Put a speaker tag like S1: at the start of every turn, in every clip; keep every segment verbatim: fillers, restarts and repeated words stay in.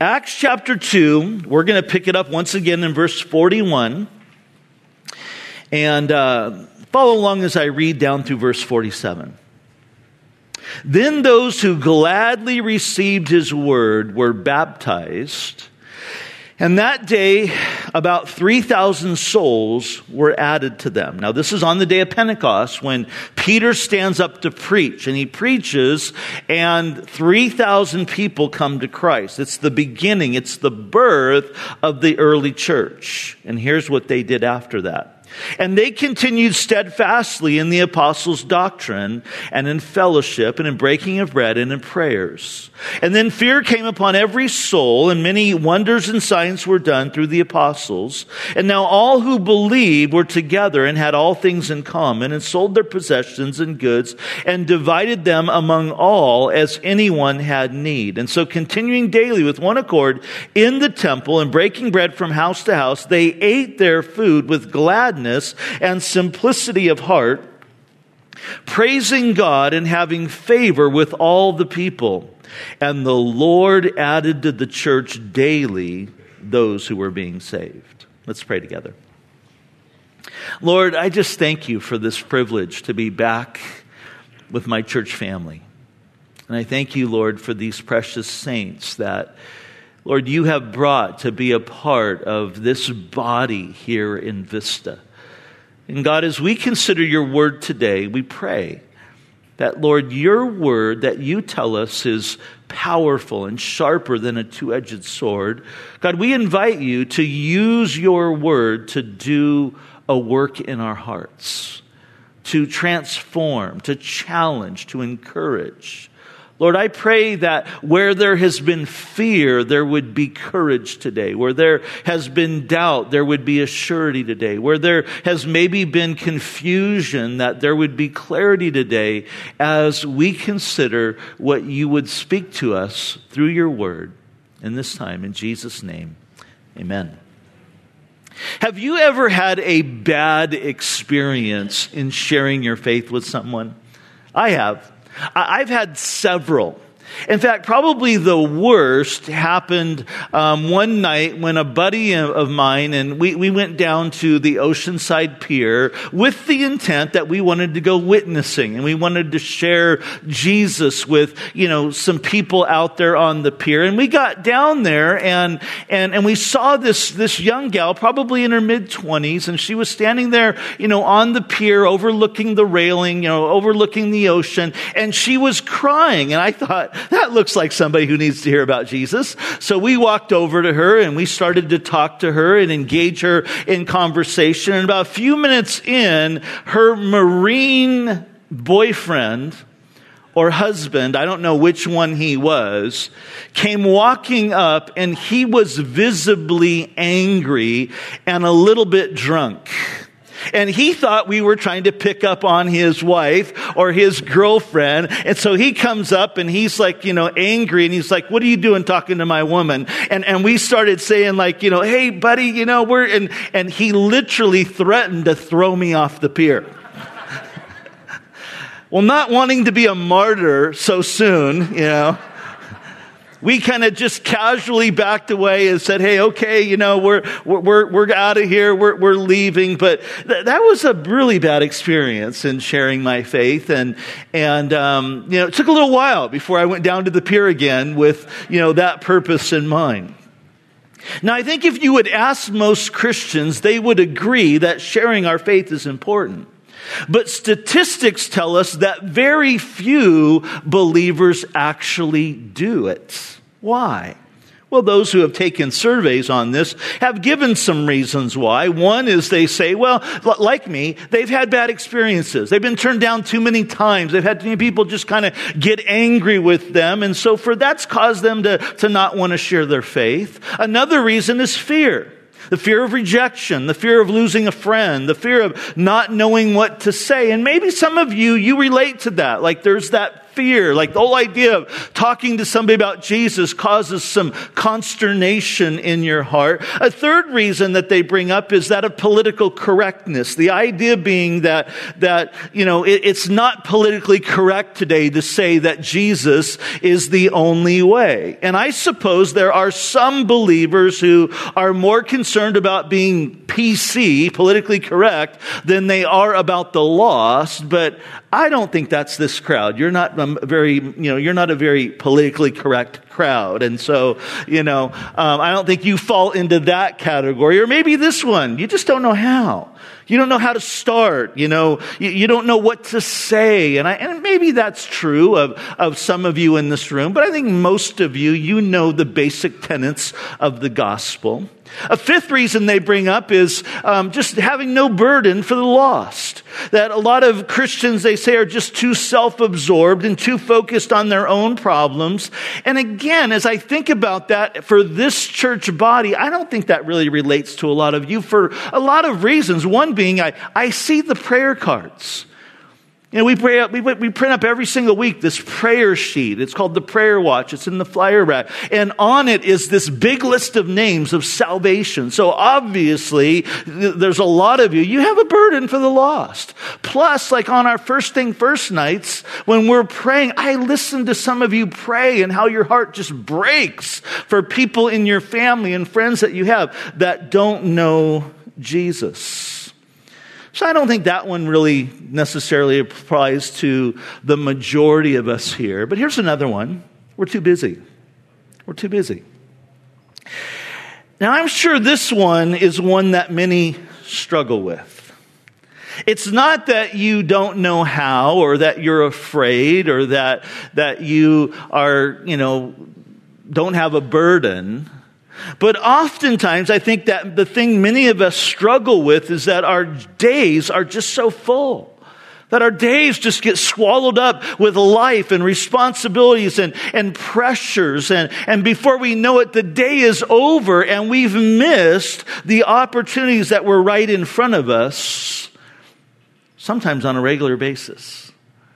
S1: Acts chapter two, we're going to pick it up once again in verse forty-one. And uh, follow along as I read down through verse forty-seven. Then those who gladly received his word were baptized. And that day, about three thousand souls were added to them. Now, this is on the day of Pentecost when Peter stands up to preach. And he preaches, and three thousand people come to Christ. It's the beginning. It's the birth of the early church. And here's what they did after that. And they continued steadfastly in the apostles' doctrine and in fellowship and in breaking of bread and in prayers. And then fear came upon every soul, and many wonders and signs were done through the apostles. And now all who believed were together and had all things in common, and sold their possessions and goods and divided them among all as anyone had need. And so continuing daily with one accord in the temple and breaking bread from house to house, they ate their food with gladness and simplicity of heart, praising God and having favor with all the people. And the Lord added to the church daily those who were being saved. Let's pray together. Lord, I just thank you for this privilege to be back with my church family. And I thank you, Lord, for these precious saints that, Lord, you have brought to be a part of this body here in Vista. And God, as we consider your word today, we pray that, Lord, your word that you tell us is powerful and sharper than a two-edged sword. God, we invite you to use your word to do a work in our hearts, to transform, to challenge, to encourage. Lord, I pray that where there has been fear, there would be courage today. Where there has been doubt, there would be a surety today. Where there has maybe been confusion, that there would be clarity today as we consider what you would speak to us through your word in this time. In Jesus' name, amen. Have you ever had a bad experience in sharing your faith with someone? I have. I've had several. In fact, probably the worst happened um, one night when a buddy of mine, and we, we went down to the Oceanside Pier with the intent that we wanted to go witnessing, and we wanted to share Jesus with, you know, some people out there on the pier. And we got down there, and and and we saw this this young gal, probably in her mid-twenties, and she was standing there, you know, on the pier, overlooking the railing, you know, overlooking the ocean, and she was crying. And I thought, that looks like somebody who needs to hear about Jesus. So we walked over to her and we started to talk to her and engage her in conversation. And about a few minutes in, her Marine boyfriend or husband, I don't know which one he was, came walking up, and he was visibly angry and a little bit drunk. And he thought we were trying to pick up on his wife or his girlfriend. And so he comes up and he's like, you know, angry. And he's like, what are you doing talking to my woman? And and we started saying like, you know, hey, buddy, you know, we're, and, and he literally threatened to throw me off the pier. Well, not wanting to be a martyr so soon, you know, we kind of just casually backed away and said, hey, okay, you know, we're we're we're out of here, we're we're leaving. But th- that was a really bad experience in sharing my faith. And and um, you know, it took a little while before I went down to the pier again with, you know, that purpose in mind. Now, I think if you would ask most Christians, they would agree that sharing our faith is important. But statistics tell us that very few believers actually do it. Why? Well, those who have taken surveys on this have given some reasons why. One is they say, well, like me, they've had bad experiences. They've been turned down too many times. They've had too many people just kind of get angry with them. And so for that's caused them to, to not want to share their faith. Another reason is fear. The fear of rejection, the fear of losing a friend, the fear of not knowing what to say. And maybe some of you, you relate to that. Like there's that fear. Like the whole idea of talking to somebody about Jesus causes some consternation in your heart. A third reason that they bring up is that of political correctness. The idea being that, that you know, it, it's not politically correct today to say that Jesus is the only way. And I suppose there are some believers who are more concerned about being P C, politically correct, than they are about the lost. But I don't think that's this crowd. You're not um, very, you know, you're not a very politically correct crowd. And so, you know, um, I don't think you fall into that category. Or maybe this one. You just don't know how. You don't know how to start, you know, you, you don't know what to say. And I, and maybe that's true of, of some of you in this room, but I think most of you, you know the basic tenets of the gospel. A fifth reason they bring up is um, just having no burden for the lost. That a lot of Christians, they say, are just too self-absorbed and too focused on their own problems. And again, as I think about that for this church body, I don't think that really relates to a lot of you for a lot of reasons. One being, I, I see the prayer cards. You know, we pray up, we, we print up every single week this prayer sheet. It's called the Prayer Watch. It's in the flyer rack. And on it is this big list of names of salvation. So obviously, there's a lot of you. You have a burden for the lost. Plus, like on our First Thing First nights, when we're praying, I listen to some of you pray and how your heart just breaks for people in your family and friends that you have that don't know Jesus. So I don't think that one really necessarily applies to the majority of us here. But here's another one. We're too busy. We're too busy. Now, I'm sure this one is one that many struggle with. It's not that you don't know how, or that you're afraid, or that, that you are, you know, don't have a burden. But oftentimes, I think that the thing many of us struggle with is that our days are just so full. That our days just get swallowed up with life and responsibilities and, and pressures. And, and before we know it, the day is over and we've missed the opportunities that were right in front of us, sometimes on a regular basis,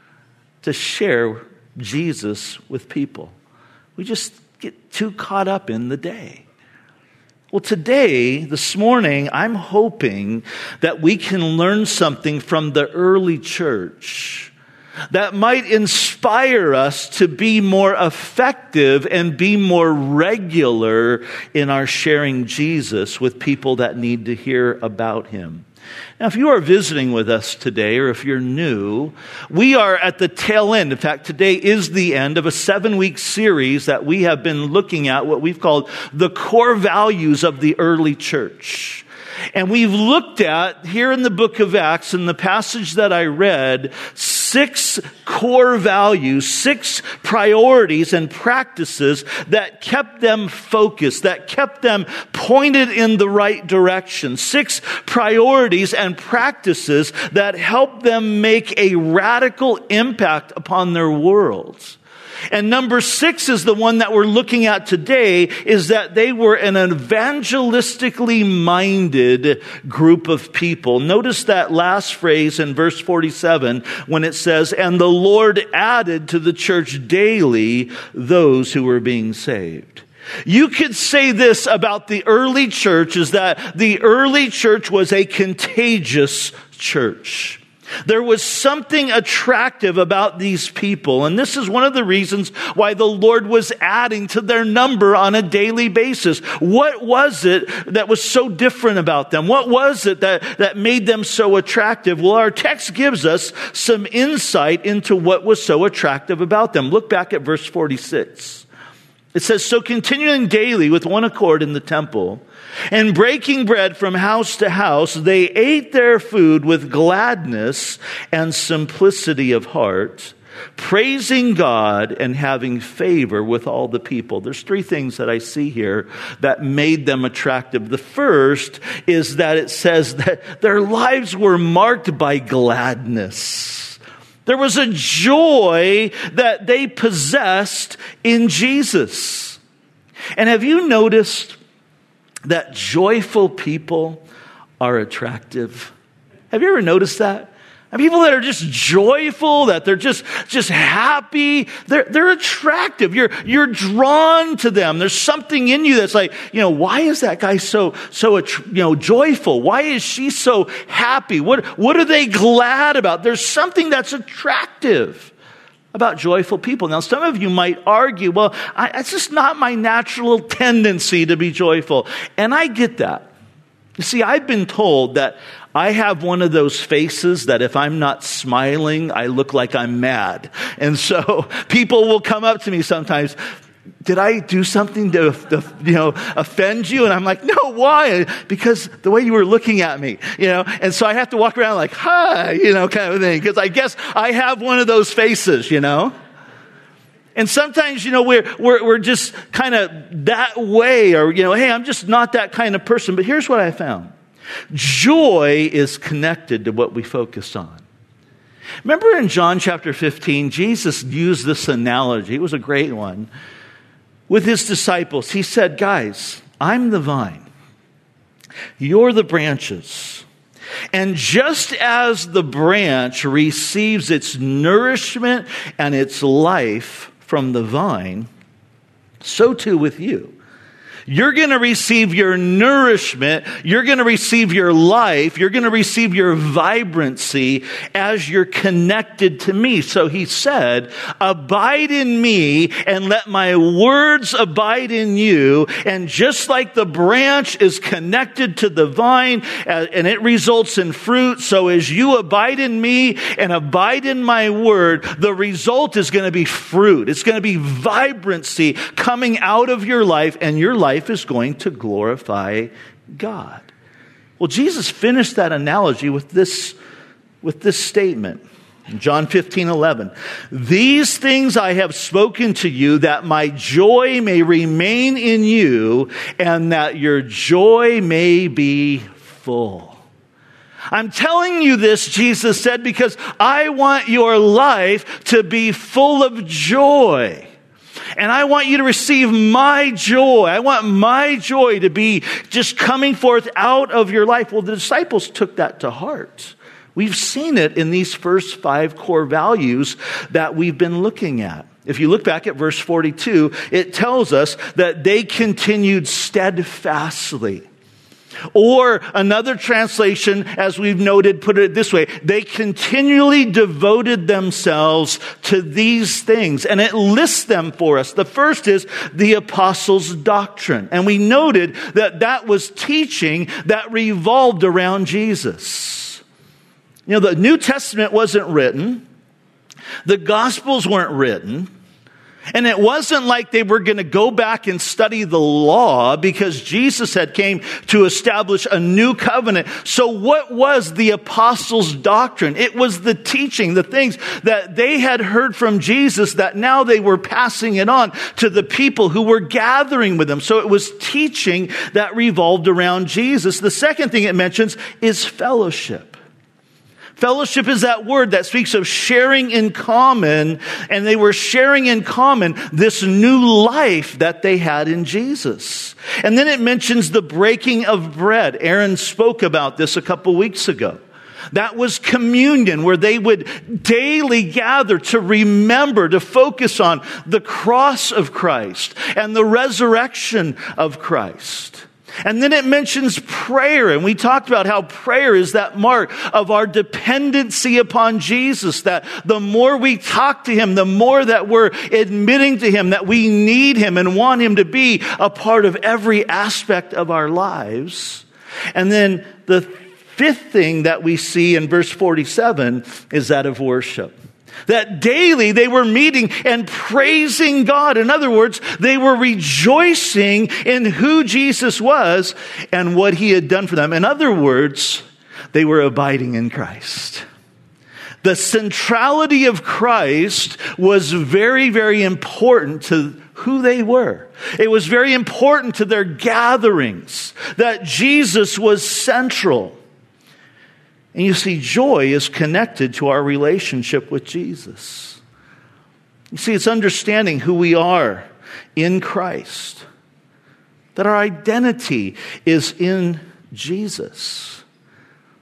S1: to share Jesus with people. We just get too caught up in the day. Well, today, this morning, I'm hoping that we can learn something from the early church that might inspire us to be more effective and be more regular in our sharing Jesus with people that need to hear about him. Now, if you are visiting with us today, or if you're new, we are at the tail end. In fact, today is the end of a seven-week series that we have been looking at, what we've called the core values of the early church. And we've looked at, here in the book of Acts, in the passage that I read, six core values, six priorities and practices that kept them focused, that kept them pointed in the right direction. Six priorities and practices that helped them make a radical impact upon their world. And number six is the one that we're looking at today, is that they were an evangelistically minded group of people. Notice that last phrase in verse forty-seven when it says, "And the Lord added to the church daily those who were being saved." You could say this about the early church, is that the early church was a contagious church. There was something attractive about these people, and this is one of the reasons why the Lord was adding to their number on a daily basis. What was it that was so different about them? What was it that, that made them so attractive? Well, our text gives us some insight into what was so attractive about them. Look back at verse forty-six. It says, "So continuing daily with one accord in the temple, and breaking bread from house to house, they ate their food with gladness and simplicity of heart, praising God and having favor with all the people." There's three things that I see here that made them attractive. The first is that it says that their lives were marked by gladness. There was a joy that they possessed in Jesus. And have you noticed that joyful people are attractive? Have you ever noticed that? And people that are just joyful, that they're just, just happy, they're, they're attractive. You're, you're drawn to them. There's something in you that's like, you know, why is that guy so, so, you know, joyful? Why is she so happy? What, what are they glad about? There's something that's attractive about joyful people. Now, some of you might argue, well, I, it's just not my natural tendency to be joyful. And I get that. You see, I've been told that I have one of those faces that if I'm not smiling, I look like I'm mad. And so people will come up to me sometimes, did I do something to, to, you know, offend you? And I'm like, no, why? Because the way you were looking at me, you know, and so I have to walk around like, hi, you know, kind of thing. Because I guess I have one of those faces, you know. And sometimes, you know, we're, we're, we're just kind of that way, or, you know, hey, I'm just not that kind of person. But here's what I found. Joy is connected to what we focus on. Remember in John chapter fifteen, Jesus used this analogy. It was a great one. With his disciples, he said, guys, I'm the vine. You're the branches. And just as the branch receives its nourishment and its life from the vine, so too with you. You're going to receive your nourishment. You're going to receive your life. You're going to receive your vibrancy as you're connected to me. So he said, abide in me and let my words abide in you. And just like the branch is connected to the vine and it results in fruit, so as you abide in me and abide in my word, the result is going to be fruit. It's going to be vibrancy coming out of your life, and your life is going to glorify God. Well, Jesus finished that analogy with this, with this statement. In John fifteen eleven, these things I have spoken to you that my joy may remain in you and that your joy may be full. I'm telling you this, Jesus said, because I want your life to be full of joy. And I want you to receive my joy. I want my joy to be just coming forth out of your life. Well, the disciples took that to heart. We've seen it in these first five core values that we've been looking at. If you look back at verse forty-two, it tells us that they continued steadfastly. Or another translation, as we've noted, put it this way: they continually devoted themselves to these things. And it lists them for us. The first is the apostles' doctrine. And we noted that that was teaching that revolved around Jesus. You know, the New Testament wasn't written. The Gospels weren't written. And it wasn't like they were going to go back and study the law, because Jesus had came to establish a new covenant. So what was the apostles' doctrine? It was the teaching, the things that they had heard from Jesus that now they were passing it on to the people who were gathering with them. So it was teaching that revolved around Jesus. The second thing it mentions is fellowship. Fellowship is that word that speaks of sharing in common, and they were sharing in common this new life that they had in Jesus. And then it mentions the breaking of bread. Aaron spoke about this a couple weeks ago. That was communion, where they would daily gather to remember, to focus on the cross of Christ and the resurrection of Christ. And then it mentions prayer, and we talked about how prayer is that mark of our dependency upon Jesus, that the more we talk to Him, the more that we're admitting to Him that we need Him and want Him to be a part of every aspect of our lives. And then the fifth thing that we see in verse forty-seven is that of worship. That daily they were meeting and praising God. In other words, they were rejoicing in who Jesus was and what He had done for them. In other words, they were abiding in Christ. The centrality of Christ was very, very important to who they were. It was very important to their gatherings that Jesus was central. And you see, joy is connected to our relationship with Jesus. You see, it's understanding who we are in Christ, that our identity is in Jesus.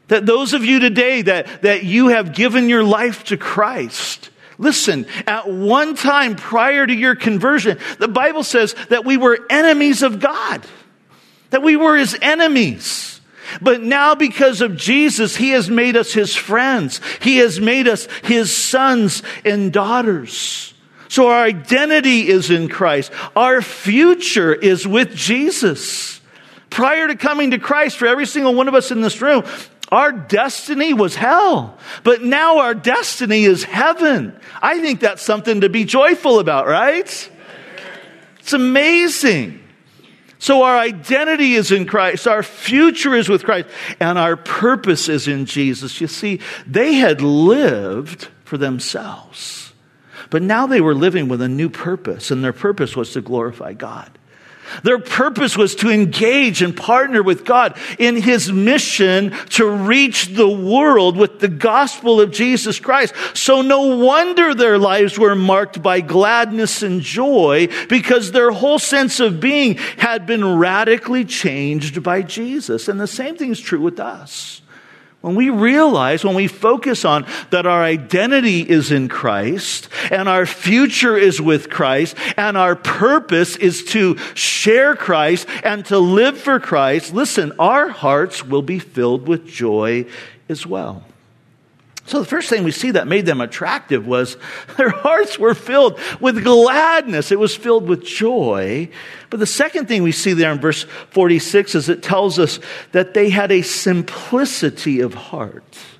S1: That those of you today that, that you have given your life to Christ, listen, at one time prior to your conversion, the Bible says that we were enemies of God, that we were his enemies. But now because of Jesus, he has made us his friends. He has made us his sons and daughters. So our identity is in Christ. Our future is with Jesus. Prior to coming to Christ, for every single one of us in this room, our destiny was hell, but now our destiny is heaven. I think that's something to be joyful about, right? It's amazing. So our identity is in Christ, our future is with Christ, and our purpose is in Jesus. You see, they had lived for themselves, but now they were living with a new purpose, and their purpose was to glorify God. Their purpose was to engage and partner with God in his mission to reach the world with the gospel of Jesus Christ. So no wonder their lives were marked by gladness and joy, because their whole sense of being had been radically changed by Jesus. And the same thing is true with us. When we realize, when we focus on that our identity is in Christ and our future is with Christ and our purpose is to share Christ and to live for Christ, listen, our hearts will be filled with joy as well. So the first thing we see that made them attractive was their hearts were filled with gladness. It was filled with joy. But the second thing we see there in verse forty-six is it tells us that they had a simplicity of heart.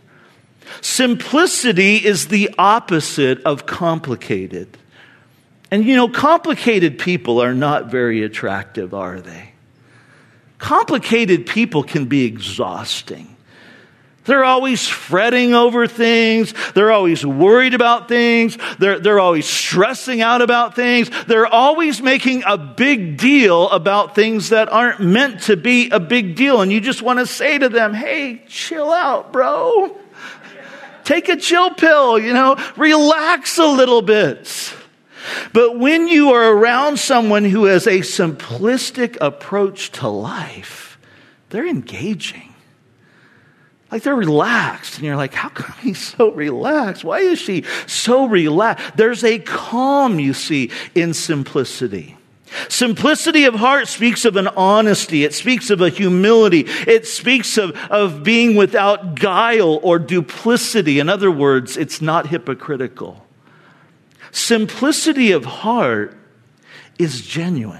S1: Simplicity is the opposite of complicated. And you know, complicated people are not very attractive, are they? Complicated people can be exhausting. They're always fretting over things. They're always worried about things. They're, they're always stressing out about things. They're always making a big deal about things that aren't meant to be a big deal. And you just want to say to them, hey, chill out, bro. Take a chill pill, you know, relax a little bit. But when you are around someone who has a simplistic approach to life, they're engaging. Like they're relaxed. And you're like, how come he's so relaxed? Why is she so relaxed? There's a calm, you see, in simplicity. Simplicity of heart speaks of an honesty. It speaks of a humility. It speaks of, of being without guile or duplicity. In other words, it's not hypocritical. Simplicity of heart is genuine.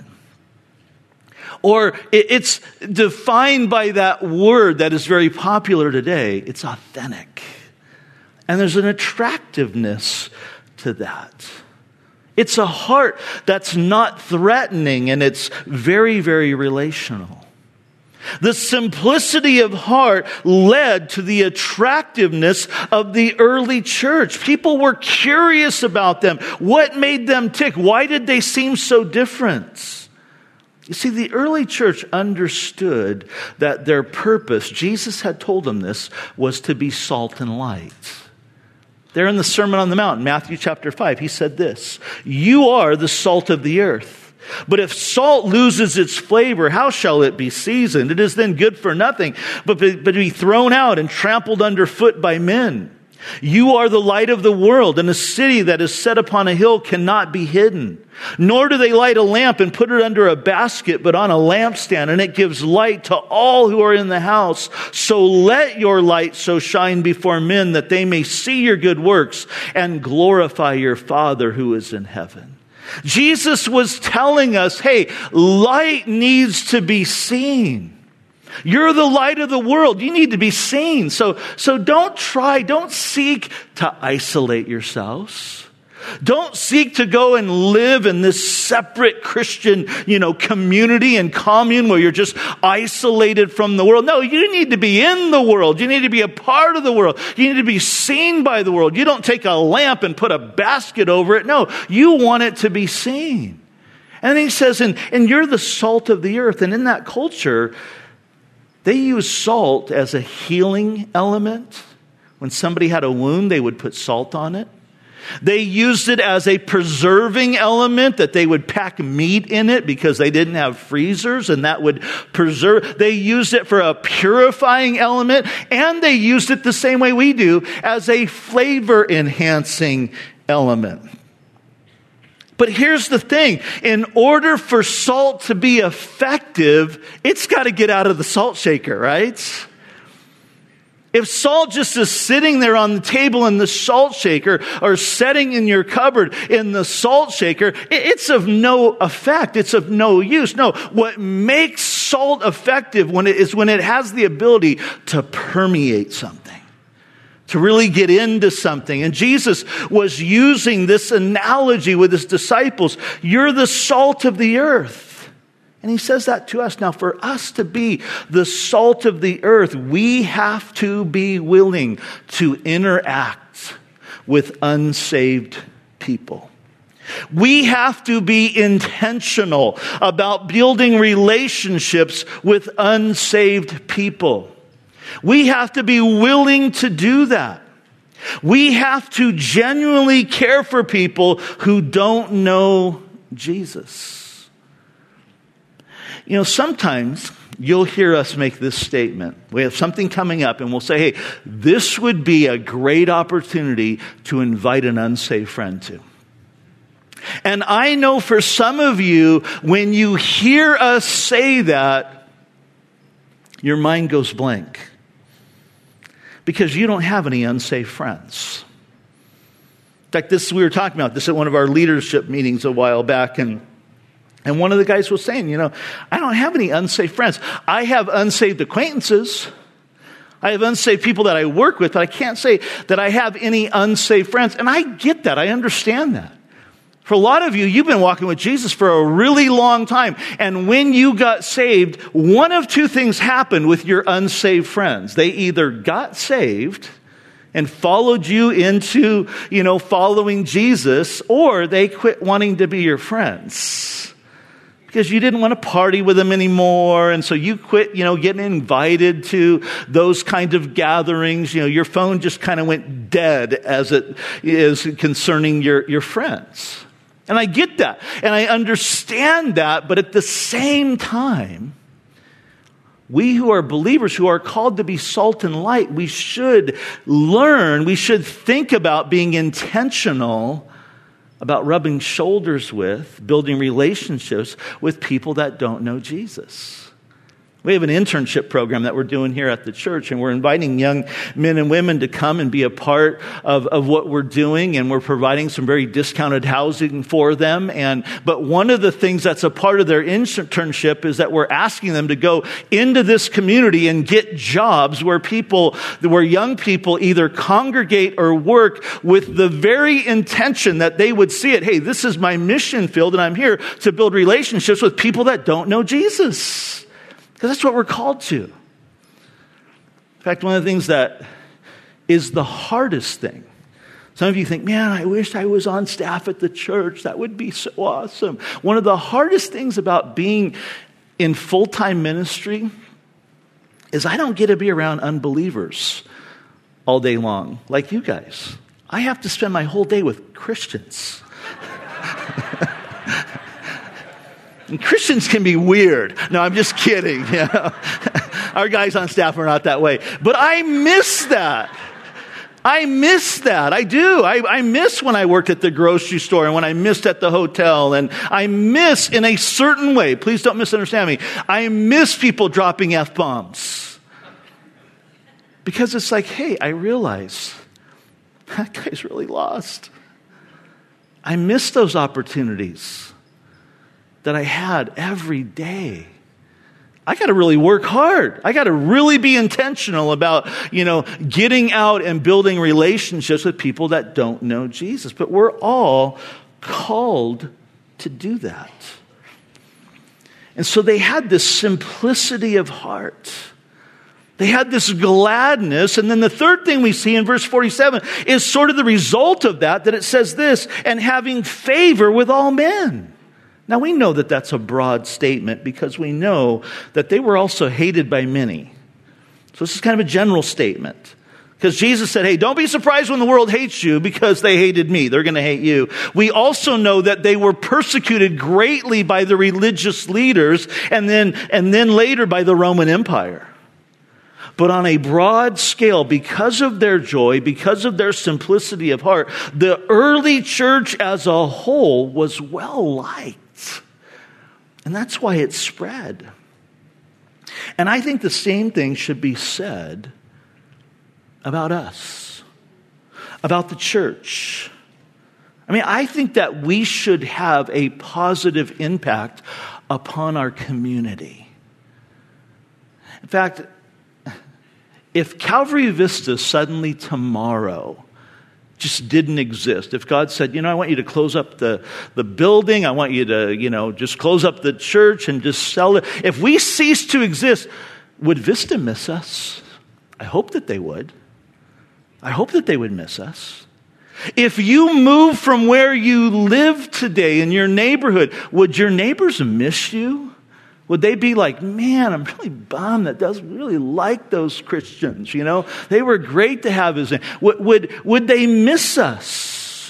S1: Or it's defined by that word that is very popular today. It's authentic. And there's an attractiveness to that. It's a heart that's not threatening, and it's very, very relational. The simplicity of heart led to the attractiveness of the early church. People were curious about them. What made them tick? Why did they seem so different? You see, the early church understood that their purpose, Jesus had told them this, was to be salt and light. There in the Sermon on the Mount, Matthew chapter five, he said this, "You are the salt of the earth. But if salt loses its flavor, how shall it be seasoned? It is then good for nothing, but to be thrown out and trampled underfoot by men. You are the light of the world, and a city that is set upon a hill cannot be hidden. Nor do they light a lamp and put it under a basket, but on a lampstand, and it gives light to all who are in the house. So let your light so shine before men that they may see your good works and glorify your Father who is in heaven." Jesus was telling us, hey, light needs to be seen. You're the light of the world. You need to be seen. So, so don't try, don't seek to isolate yourselves. Don't seek to go and live in this separate Christian, you know, community and commune where you're just isolated from the world. No, you need to be in the world. You need to be a part of the world. You need to be seen by the world. You don't take a lamp and put a basket over it. No, you want it to be seen. And he says, and, and you're the salt of the earth. And in that culture, they used salt as a healing element. When somebody had a wound, they would put salt on it. They used it as a preserving element, that they would pack meat in it because they didn't have freezers, and that would preserve. They used it for a purifying element, and they used it the same way we do as a flavor enhancing element. But here's the thing. In order for salt to be effective, it's got to get out of the salt shaker, right? If salt just is sitting there on the table in the salt shaker, or setting in your cupboard in the salt shaker, it's of no effect. It's of no use. No, what makes salt effective when it is when it has the ability to permeate something, to really get into something. And Jesus was using this analogy with his disciples. You're the salt of the earth. And he says that to us. Now, for us to be the salt of the earth, we have to be willing to interact with unsaved people. We have to be intentional about building relationships with unsaved people. We have to be willing to do that. We have to genuinely care for people who don't know Jesus. You know, sometimes you'll hear us make this statement. We have something coming up and we'll say, hey, this would be a great opportunity to invite an unsaved friend to. And I know for some of you, when you hear us say that, your mind goes blank. Because you don't have any unsaved friends. In fact, this we were talking about this at one of our leadership meetings a while back, and and one of the guys was saying, you know, I don't have any unsaved friends. I have unsaved acquaintances. I have unsaved people that I work with, but I can't say that I have any unsaved friends. And I get that. I understand that. For a lot of you, you've been walking with Jesus for a really long time. And when you got saved, one of two things happened with your unsaved friends. They either got saved and followed you into, you know, following Jesus, or they quit wanting to be your friends. Because you didn't want to party with them anymore. And so you quit, you know, getting invited to those kind of gatherings. You know, your phone just kind of went dead as it is concerning your, your friends. And I get that. And I understand that. But at the same time, we who are believers, who are called to be salt and light, we should learn, we should think about being intentional about rubbing shoulders with, building relationships with people that don't know Jesus. We have an internship program that we're doing here at the church, and we're inviting young men and women to come and be a part of, of what we're doing, and we're providing some very discounted housing for them. And but one of the things that's a part of their internship is that we're asking them to go into this community and get jobs where people, where young people either congregate or work with the very intention that they would see it. Hey, this is my mission field, and I'm here to build relationships with people that don't know Jesus. Because that's what we're called to. In fact, one of the things that is the hardest thing. Some of you think, man, I wish I was on staff at the church. That would be so awesome. One of the hardest things about being in full-time ministry is I don't get to be around unbelievers all day long like you guys. I have to spend my whole day with Christians. And Christians can be weird. No, I'm just kidding. You know? Our guys on staff are not that way. But I miss that. I miss that. I do. I, I miss when I worked at the grocery store and when I missed at the hotel. And I miss in a certain way. Please don't misunderstand me. I miss people dropping F-bombs. Because it's like, hey, I realize that guy's really lost. I miss those opportunities that I had every day. I got to really work hard. I got to really be intentional about, you know, getting out and building relationships with people that don't know Jesus. But we're all called to do that. And so they had this simplicity of heart. They had this gladness. And then the third thing we see in verse forty-seven is sort of the result of that, that it says this, and having favor with all men. Now, we know that that's a broad statement because we know that they were also hated by many. So this is kind of a general statement. Because Jesus said, hey, don't be surprised when the world hates you because they hated me. They're going to hate you. We also know that they were persecuted greatly by the religious leaders and then, and then later by the Roman Empire. But on a broad scale, because of their joy, because of their simplicity of heart, the early church as a whole was well liked. And that's why it spread. And I think the same thing should be said about us, about the church. I mean, I think that we should have a positive impact upon our community. In fact, if Calvary Vista suddenly tomorrow just didn't exist, if God said, you know, I want you to close up the, the building, I want you to, you know, just close up the church and just sell it. If we cease to exist, would Vista miss us? I hope that they would. I hope that they would miss us. If you move from where you live today in your neighborhood, would your neighbors miss you? Would they be like, man, I'm really bummed that doesn't really like those Christians, you know? They were great to have as would, would, would they miss us?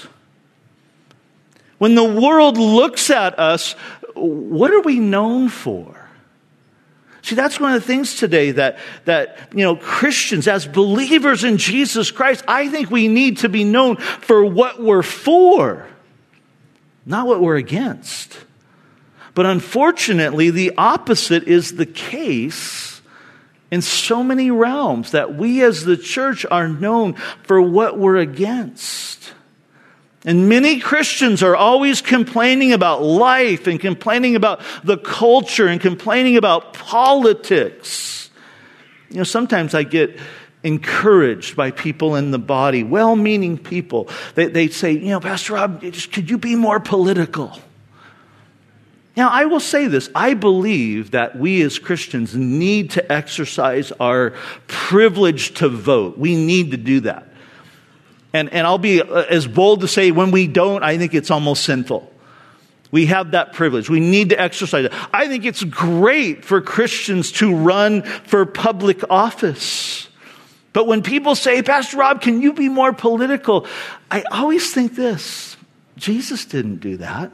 S1: When the world looks at us, what are we known for? See, that's one of the things today that, that, you know, Christians, as believers in Jesus Christ, I think we need to be known for what we're for, not what we're against. But unfortunately, the opposite is the case in so many realms, that we as the church are known for what we're against. And many Christians are always complaining about life and complaining about the culture and complaining about politics. You know, sometimes I get encouraged by people in the body, well-meaning people. They, they say, you know, Pastor Rob, just, could you be more political? Now, I will say this. I believe that we as Christians need to exercise our privilege to vote. We need to do that. And, and I'll be as bold to say when we don't, I think it's almost sinful. We have that privilege. We need to exercise it. I think it's great for Christians to run for public office. But when people say, Pastor Rob, can you be more political? I always think this. Jesus didn't do that.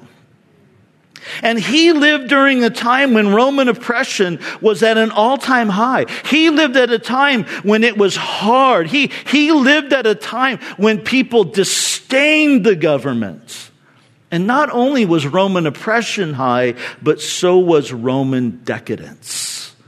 S1: And he lived during a time when Roman oppression was at an all-time high. He lived at a time when it was hard. He, he lived at a time when people disdained the government. And not only was Roman oppression high, but so was Roman decadence.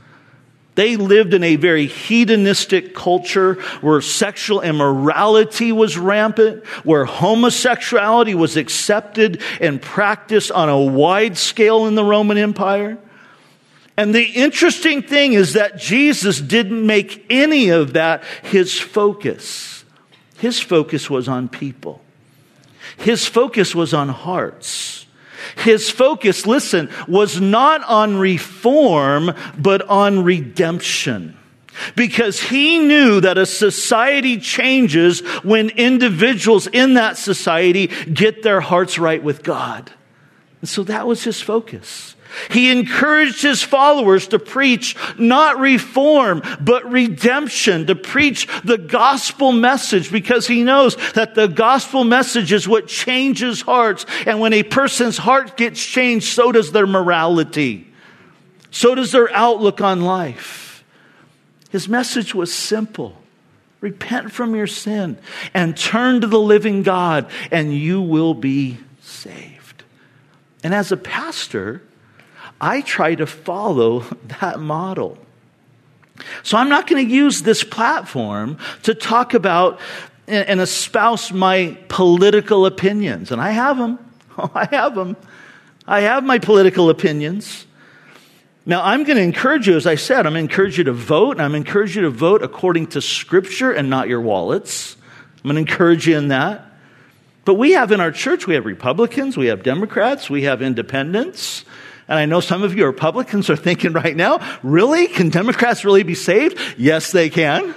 S1: They lived in a very hedonistic culture where sexual immorality was rampant, where homosexuality was accepted and practiced on a wide scale in the Roman Empire. And the interesting thing is that Jesus didn't make any of that his focus. His focus was on people. His focus was on hearts. His focus, listen, was not on reform, but on redemption. Because he knew that a society changes when individuals in that society get their hearts right with God. And so that was his focus. He encouraged his followers to preach not reform, but redemption, to preach the gospel message, because he knows that the gospel message is what changes hearts. And when a person's heart gets changed, so does their morality. So does their outlook on life. His message was simple. Repent from your sin and turn to the living God, and you will be saved. And as a pastor, I try to follow that model. So I'm not going to use this platform to talk about and espouse my political opinions. And I have them. Oh, I have them. I have my political opinions. Now, I'm going to encourage you, as I said, I'm going to encourage you to vote, and I'm going to encourage you to vote according to Scripture and not your wallets. I'm going to encourage you in that. But we have in our church, we have Republicans, we have Democrats, we have independents. And I know some of you Republicans are thinking right now, really? Can Democrats really be saved? Yes, they can.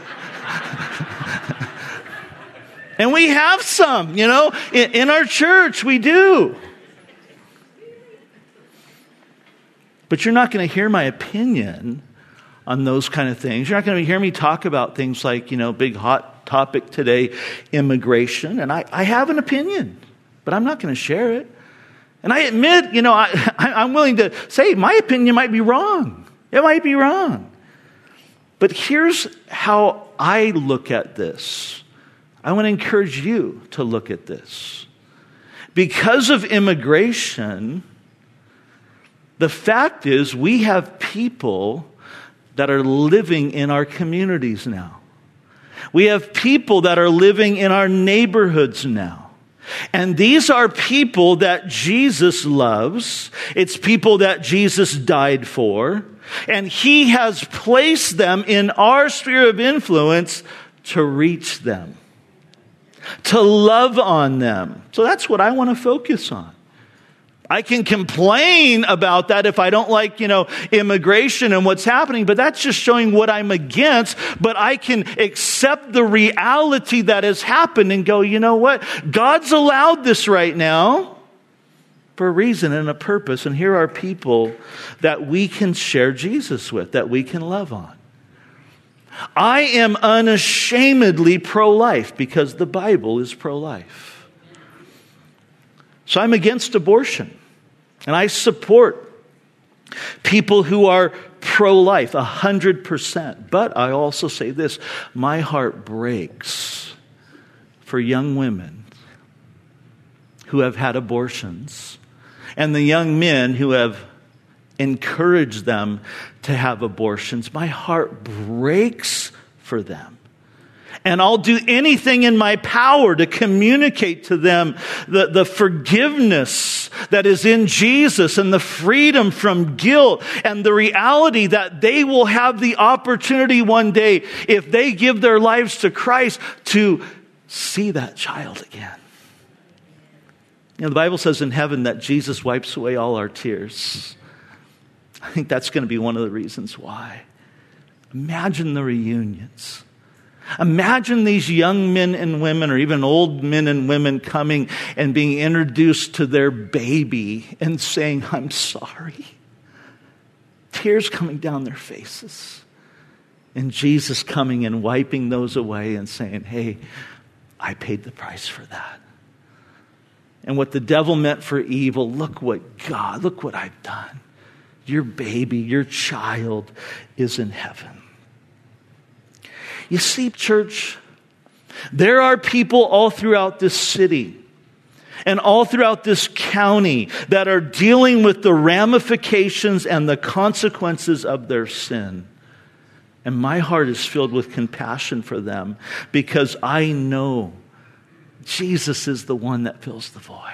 S1: And we have some, you know, in, in our church, we do. But you're not going to hear my opinion on those kind of things. You're not going to hear me talk about things like, you know, big hot topic today, immigration. And I, I have an opinion, but I'm not going to share it. And I admit, you know, I, I'm willing to say my opinion might be wrong. It might be wrong. But here's how I look at this. I want to encourage you to look at this. Because of immigration, the fact is we have people that are living in our communities now. We have people that are living in our neighborhoods now. And these are people that Jesus loves. It's people that Jesus died for. And He has placed them in our sphere of influence to reach them, to love on them. So that's what I want to focus on. I can complain about that if I don't like, you know, immigration and what's happening, but that's just showing what I'm against. But I can accept the reality that has happened and go, you know what? God's allowed this right now for a reason and a purpose. And here are people that we can share Jesus with, that we can love on. I am unashamedly pro-life because the Bible is pro-life. So I'm against abortion. And I support people who are pro-life, a hundred percent. But I also say this, my heart breaks for young women who have had abortions and the young men who have encouraged them to have abortions. My heart breaks for them. And I'll do anything in my power to communicate to them the, the forgiveness that is in Jesus and the freedom from guilt and the reality that they will have the opportunity one day, if they give their lives to Christ, to see that child again. You know, the Bible says in heaven that Jesus wipes away all our tears. I think that's going to be one of the reasons why. Imagine the reunions. Imagine these young men and women, or even old men and women, coming and being introduced to their baby and saying, I'm sorry. Tears coming down their faces. And Jesus coming and wiping those away and saying, hey, I paid the price for that. And what the devil meant for evil, look what God, look what I've done. Your baby, your child is in heaven. You see, church, there are people all throughout this city and all throughout this county that are dealing with the ramifications and the consequences of their sin. And my heart is filled with compassion for them because I know Jesus is the one that fills the void.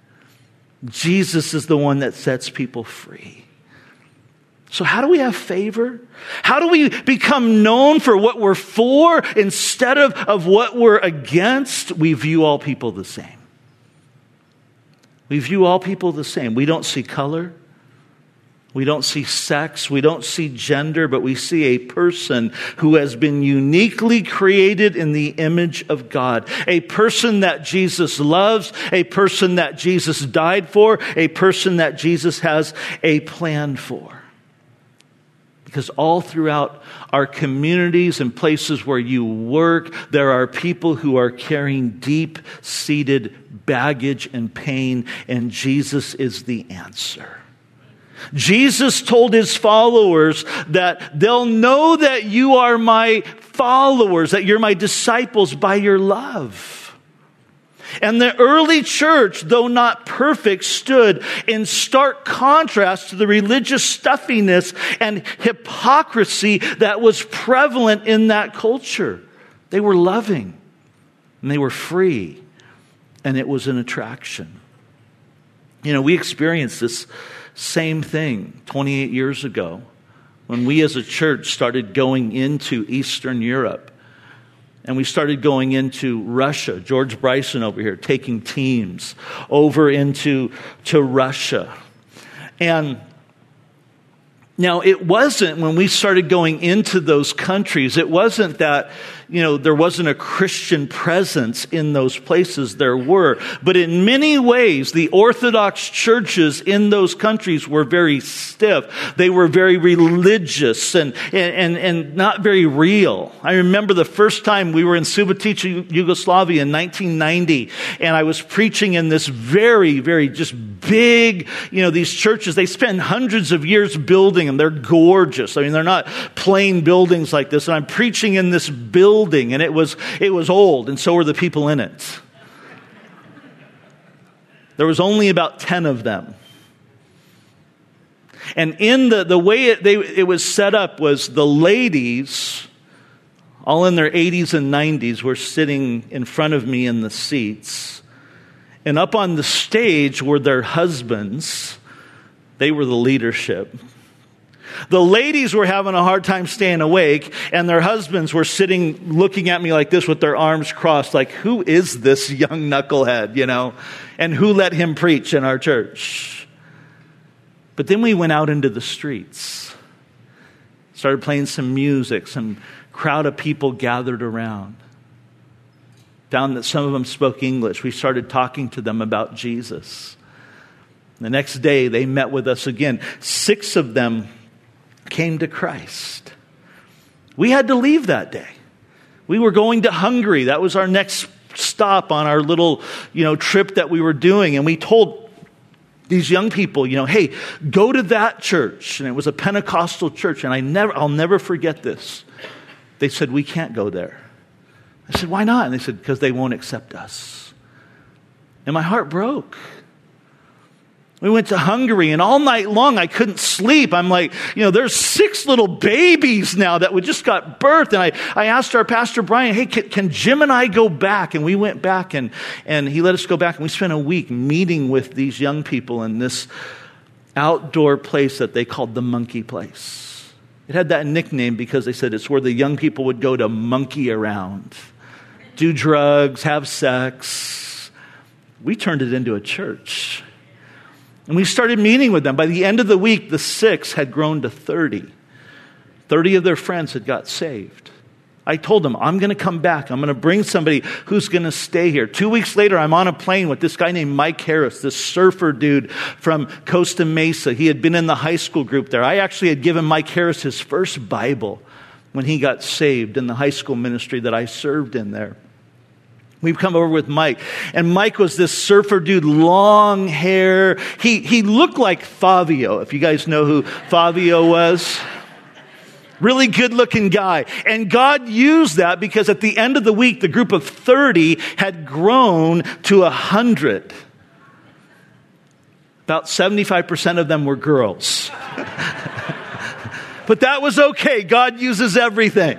S1: Jesus is the one that sets people free. So how do we have favor? How do we become known for what we're for instead of, of what we're against? We view all people the same. We view all people the same. We don't see color. We don't see sex. We don't see gender, but we see a person who has been uniquely created in the image of God. A person that Jesus loves, a person that Jesus died for, a person that Jesus has a plan for. Because all throughout our communities and places where you work, there are people who are carrying deep-seated baggage and pain, and Jesus is the answer. Jesus told his followers that they'll know that you are my followers, that you're my disciples by your love. And the early church, though not perfect, stood in stark contrast to the religious stuffiness and hypocrisy that was prevalent in that culture. They were loving, and they were free, and it was an attraction. You know, we experienced this same thing twenty-eight years ago when we as a church started going into Eastern Europe. And we started going into Russia. George Bryson over here taking teams over into to Russia. And, Now, it wasn't when we started going into those countries, it wasn't that, you know, there wasn't a Christian presence in those places. There were. But in many ways, the Orthodox churches in those countries were very stiff. They were very religious and, and, and not very real. I remember the first time we were in Subotica, Yugoslavia in nineteen ninety, and I was preaching in this very, very just big, you know, these churches, they spend hundreds of years building them. They're gorgeous. I mean, they're not plain buildings like this. And I'm preaching in this building. And it was it was old, and so were the people in it. There was only about ten of them. And in the, the way it, they, it was set up was the ladies, all in their eighties and nineties, were sitting in front of me in the seats. And up on the stage were their husbands. They were the leadership. The ladies were having a hard time staying awake, and their husbands were sitting looking at me like this with their arms crossed, like, who is this young knucklehead, you know? And who let him preach in our church? But then we went out into the streets, started playing some music, some crowd of people gathered around. Found that some of them spoke English. We started talking to them about Jesus. The next day, they met with us again. Six of them came to Christ. We had to leave that day. We were going to Hungary. That was our next stop on our little, you know, trip that we were doing. And we told these young people, you know, hey, go to that church. And it was a Pentecostal church. And I never, I'll never forget this. They said, we can't go there. I said, why not? And they said, because they won't accept us. And my heart broke. We went to Hungary, and all night long I couldn't sleep. I'm like, you know, there's six little babies now that we just got birthed. And I, I asked our pastor, Brian, hey, can, can Jim and I go back? And we went back, and, and he let us go back. And we spent a week meeting with these young people in this outdoor place that they called the Monkey Place. It had that nickname because they said it's where the young people would go to monkey around, do drugs, have sex. We turned it into a church. And we started meeting with them. By the end of the week, the six had grown to thirty. thirty of their friends had got saved. I told them, I'm going to come back. I'm going to bring somebody who's going to stay here. Two weeks later, I'm on a plane with this guy named Mike Harris, this surfer dude from Costa Mesa. He had been in the high school group there. I actually had given Mike Harris his first Bible when he got saved in the high school ministry that I served in there. We've come over with Mike. And Mike was this surfer dude, long hair. He he looked like Fabio, if you guys know who Fabio was. Really good-looking guy. And God used that because at the end of the week, the group of thirty had grown to one hundred. About seventy-five percent of them were girls. But that was okay. God uses everything.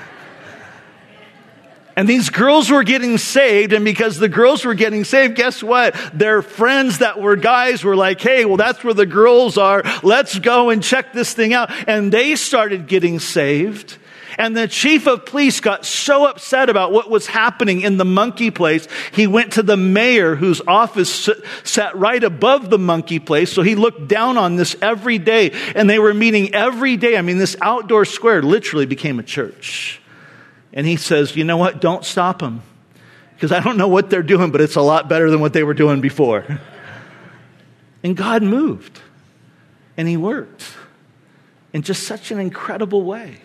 S1: And these girls were getting saved, and because the girls were getting saved, guess what? Their friends that were guys were like, hey, well, that's where the girls are. Let's go and check this thing out. And they started getting saved. And the chief of police got so upset about what was happening in the Monkey Place, he went to the mayor, whose office sat right above the Monkey Place. So he looked down on this every day, and they were meeting every day. I mean, this outdoor square literally became a church. And he says, you know what? Don't stop them. Because I don't know what they're doing, but it's a lot better than what they were doing before. And God moved. And he worked. In just such an incredible way.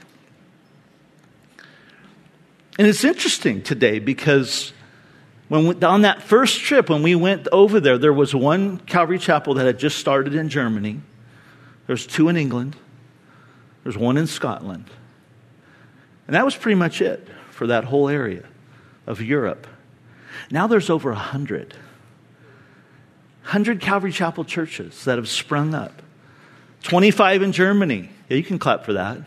S1: And it's interesting today because when we, on that first trip, when we went over there, there was one Calvary Chapel that had just started in Germany. There's two in England. There's one in Scotland. And that was pretty much it for that whole area of Europe. Now there's over a hundred. Hundred Calvary Chapel churches that have sprung up. twenty-five in Germany. Yeah, you can clap for that.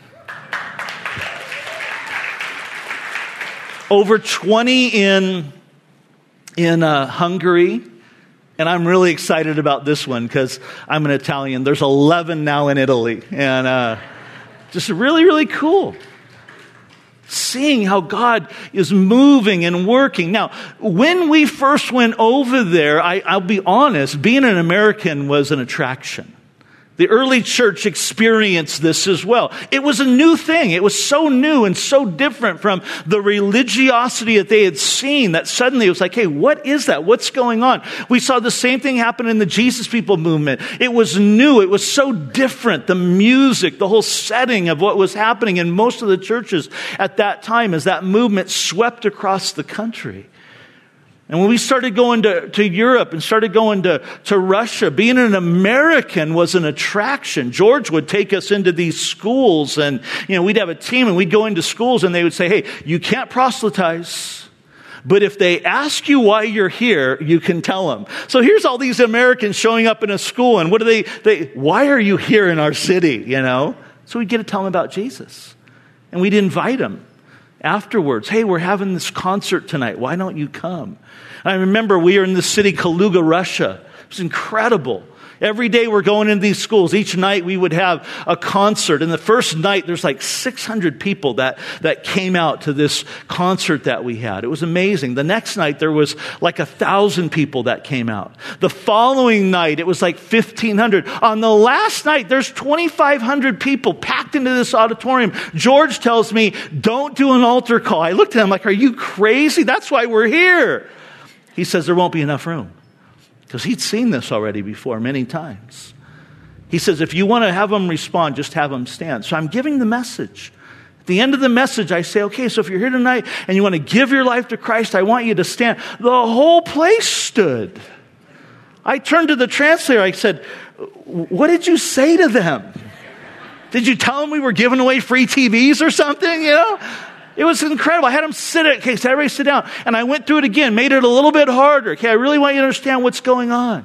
S1: Over twenty in, in uh, Hungary. And I'm really excited about this one because I'm an Italian. There's eleven now in Italy. And uh, just really, really cool. Seeing how God is moving and working. Now, when we first went over there, I, I'll be honest, being an American was an attraction. The early church experienced this as well. It was a new thing. It was so new and so different from the religiosity that they had seen that suddenly it was like, hey, what is that? What's going on? We saw the same thing happen in the Jesus People movement. It was new. It was so different. The music, the whole setting of what was happening in most of the churches at that time as that movement swept across the country. And when we started going to, to Europe and started going to, to Russia, being an American was an attraction. George would take us into these schools and, you know, we'd have a team and we'd go into schools and they would say, hey, you can't proselytize. But if they ask you why you're here, you can tell them. So here's all these Americans showing up in a school and what do they, they, why are you here in our city, you know? So we'd get to tell them about Jesus. And we'd invite them afterwards. Hey, we're having this concert tonight. Why don't you come? I remember we were in the city Kaluga, Russia. It was incredible. Every day we're going into these schools. Each night we would have a concert. And the first night there's like six hundred people that, that came out to this concert that we had. It was amazing. The next night there was like a thousand people that came out. The following night it was like fifteen hundred. On the last night there's twenty-five hundred people packed into this auditorium. George tells me, don't do an altar call. I looked at him like, are you crazy? That's why we're here. He says there won't be enough room. Because he'd seen this already before many times. He says, if you want to have them respond, just have them stand. So I'm giving the message. At the end of the message, I say, okay, so if you're here tonight and you want to give your life to Christ, I want you to stand. The whole place stood. I turned to the translator. I said, what did you say to them? Did you tell them we were giving away free T Vs or something, you know? It was incredible. I had them sit at, okay, so everybody sit down. And I went through it again, made it a little bit harder. Okay, I really want you to understand what's going on.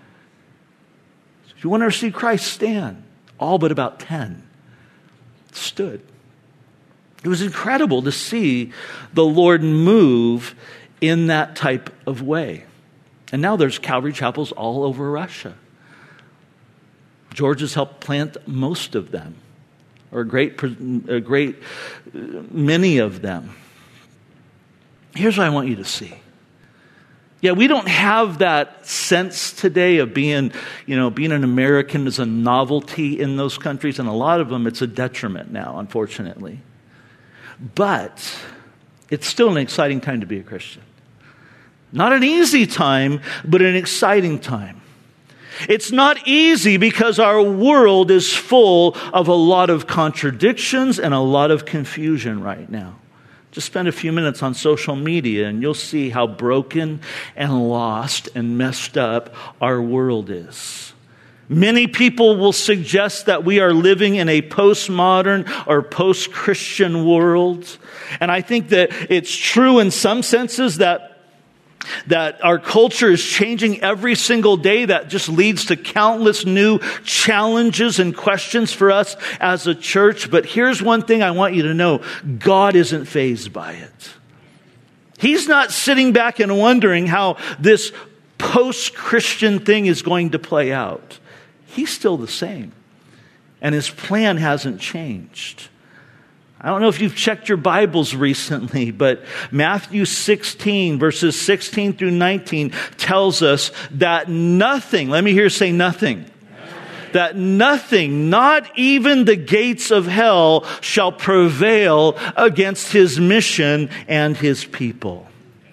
S1: So if you want to receive Christ, stand. All but about ten stood. It was incredible to see the Lord move in that type of way. And now there's Calvary chapels all over Russia. George has helped plant most of them. Or a great, a great many of them. Here's what I want you to see. Yeah, we don't have that sense today of being, you know, being an American is a novelty in those countries. And a lot of them, it's a detriment now, unfortunately. But it's still an exciting time to be a Christian. Not an easy time, but an exciting time. It's not easy because our world is full of a lot of contradictions and a lot of confusion right now. Just spend a few minutes on social media and you'll see how broken and lost and messed up our world is. Many people will suggest that we are living in a postmodern or post-Christian world. And I think that it's true in some senses that That our culture is changing every single day. That just leads to countless new challenges and questions for us as a church. But here's one thing I want you to know. God isn't fazed by it. He's not sitting back and wondering how this post-Christian thing is going to play out. He's still the same. And his plan hasn't changed. I don't know if you've checked your Bibles recently, but Matthew sixteen, verses sixteen through nineteen tells us that nothing, let me hear you say nothing, nothing. That nothing, not even the gates of hell, shall prevail against his mission and his people.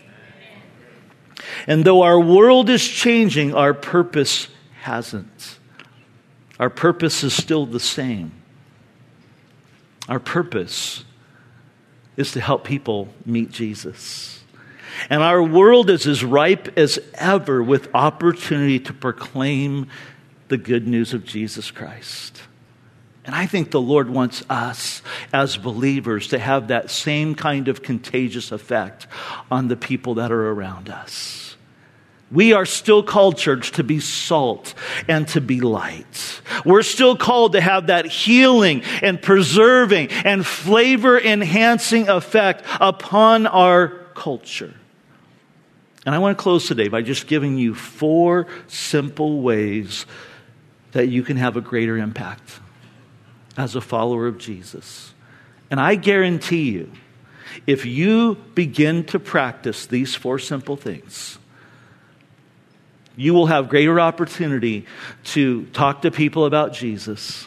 S1: And though our world is changing, our purpose hasn't. Our purpose is still the same. Our purpose is to help people meet Jesus. And our world is as ripe as ever with opportunity to proclaim the good news of Jesus Christ. And I think the Lord wants us as believers to have that same kind of contagious effect on the people that are around us. We are still called, church, to be salt and to be light. We're still called to have that healing and preserving and flavor-enhancing effect upon our culture. And I want to close today by just giving you four simple ways that you can have a greater impact as a follower of Jesus. And I guarantee you, if you begin to practice these four simple things, you will have greater opportunity to talk to people about Jesus.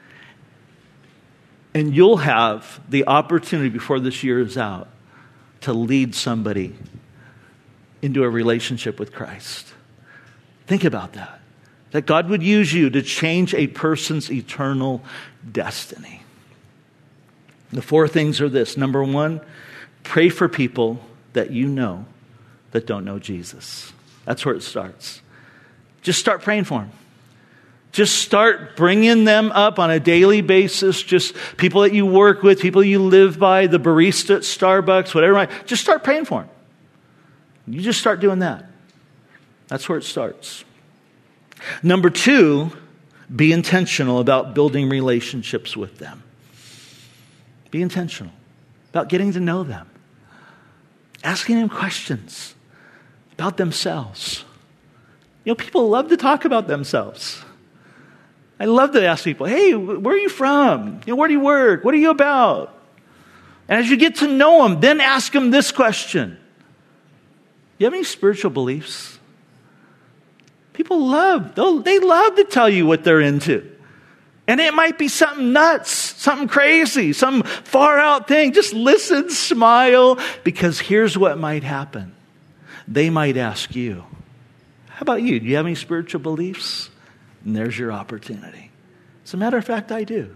S1: And you'll have the opportunity before this year is out to lead somebody into a relationship with Christ. Think about that. That God would use you to change a person's eternal destiny. The four things are this. Number one, pray for people that you know that don't know Jesus. That's where it starts. Just start praying for them. Just start bringing them up on a daily basis. Just people that you work with, people you live by, the barista at Starbucks, whatever. Just start praying for them. You just start doing that. That's where it starts. Number two, be intentional about building relationships with them. Be intentional about getting to know them. Asking them questions about themselves. You know, people love to talk about themselves. I love to ask people, hey, where are you from? You know, where do you work? What are you about? And as you get to know them, then ask them this question. Do you have any spiritual beliefs? People love, they love to tell you what they're into. And it might be something nuts, something crazy, some far out thing. Just listen, smile, because here's what might happen. They might ask you, how about you? Do you have any spiritual beliefs? And there's your opportunity. As a matter of fact, I do.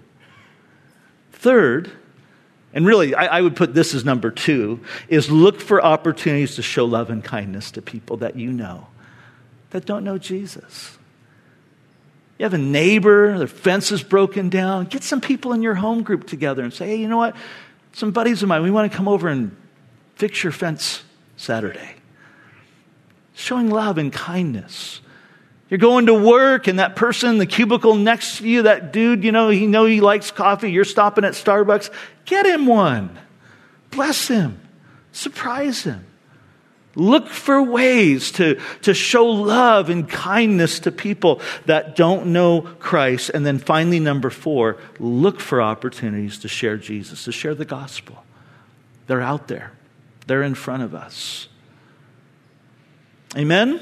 S1: Third, and really I, I would put this as number two, is look for opportunities to show love and kindness to people that you know that don't know Jesus. You have a neighbor, their fence is broken down. Get some people in your home group together and say, hey, you know what? Some buddies of mine, we want to come over and fix your fence Saturday. Showing love and kindness. You're going to work and that person in the cubicle next to you, that dude, you know, he know he likes coffee. You're stopping at Starbucks. Get him one. Bless him. Surprise him. Look for ways to, to show love and kindness to people that don't know Christ. And then finally, number four, look for opportunities to share Jesus, to share the gospel. They're out there. They're in front of us. Amen?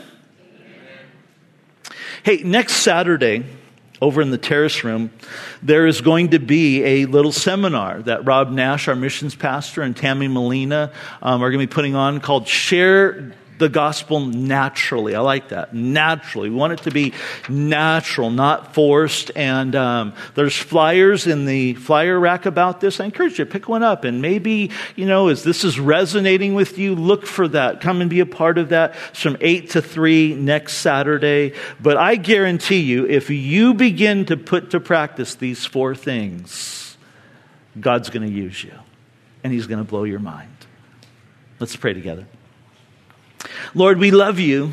S1: Hey, next Saturday, over in the terrace room, there is going to be a little seminar that Rob Nash, our missions pastor, and Tammy Molina um, are going to be putting on called Share the Gospel Naturally. I like that. Naturally. We want it to be natural, not forced. And um, there's flyers in the flyer rack about this. I encourage you to pick one up. And maybe, you know, as this is resonating with you, look for that. Come and be a part of that. It's from eight to three next Saturday. But I guarantee you, if you begin to put to practice these four things, God's going to use you. And He's going to blow your mind. Let's pray together. Lord, we love you.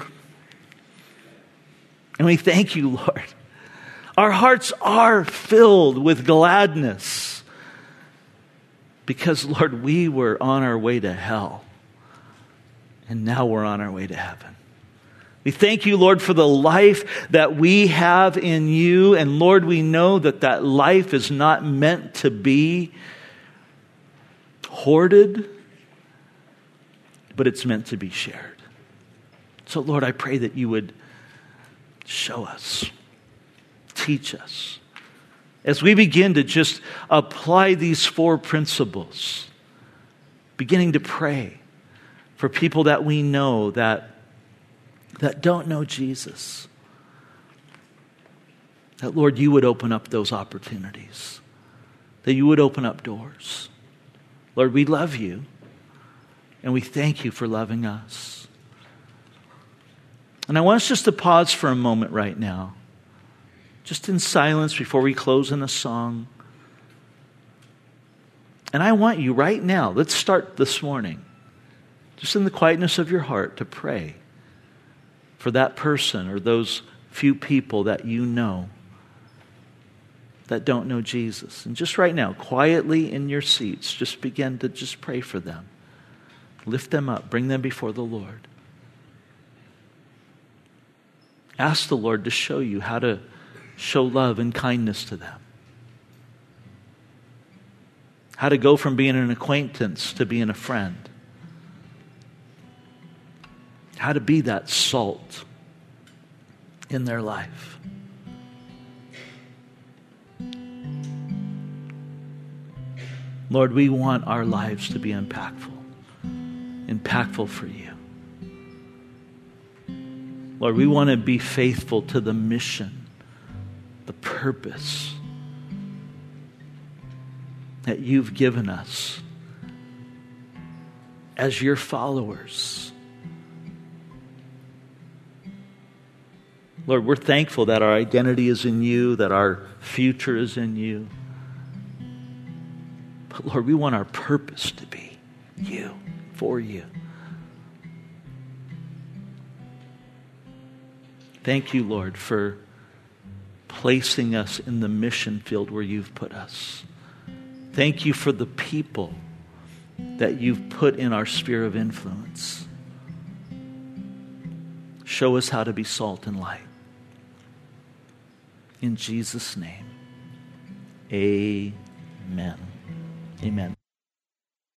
S1: And we thank you, Lord. Our hearts are filled with gladness because, Lord, we were on our way to hell. And now we're on our way to heaven. We thank you, Lord, for the life that we have in you. And Lord, we know that that life is not meant to be hoarded, but it's meant to be shared. So, Lord, I pray that you would show us, teach us, as we begin to just apply these four principles, beginning to pray for people that we know that, that don't know Jesus. That, Lord, you would open up those opportunities, that you would open up doors. Lord, we love you, and we thank you for loving us. And I want us just to pause for a moment right now, just in silence before we close in a song. And I want you right now, let's start this morning, just in the quietness of your heart, to pray for that person or those few people that you know that don't know Jesus. And just right now, quietly in your seats, just begin to just pray for them. Lift them up, bring them before the Lord. Ask the Lord to show you how to show love and kindness to them. How to go from being an acquaintance to being a friend. How to be that salt in their life. Lord, we want our lives to be impactful, impactful for you. Lord, we want to be faithful to the mission, the purpose that you've given us as your followers. Lord, we're thankful that our identity is in you, that our future is in you. But Lord, we want our purpose to be you, for you. Thank you, Lord, for placing us in the mission field where you've put us. Thank you for the people that you've put in our sphere of influence. Show us how to be salt and light. In Jesus' name, amen. Amen.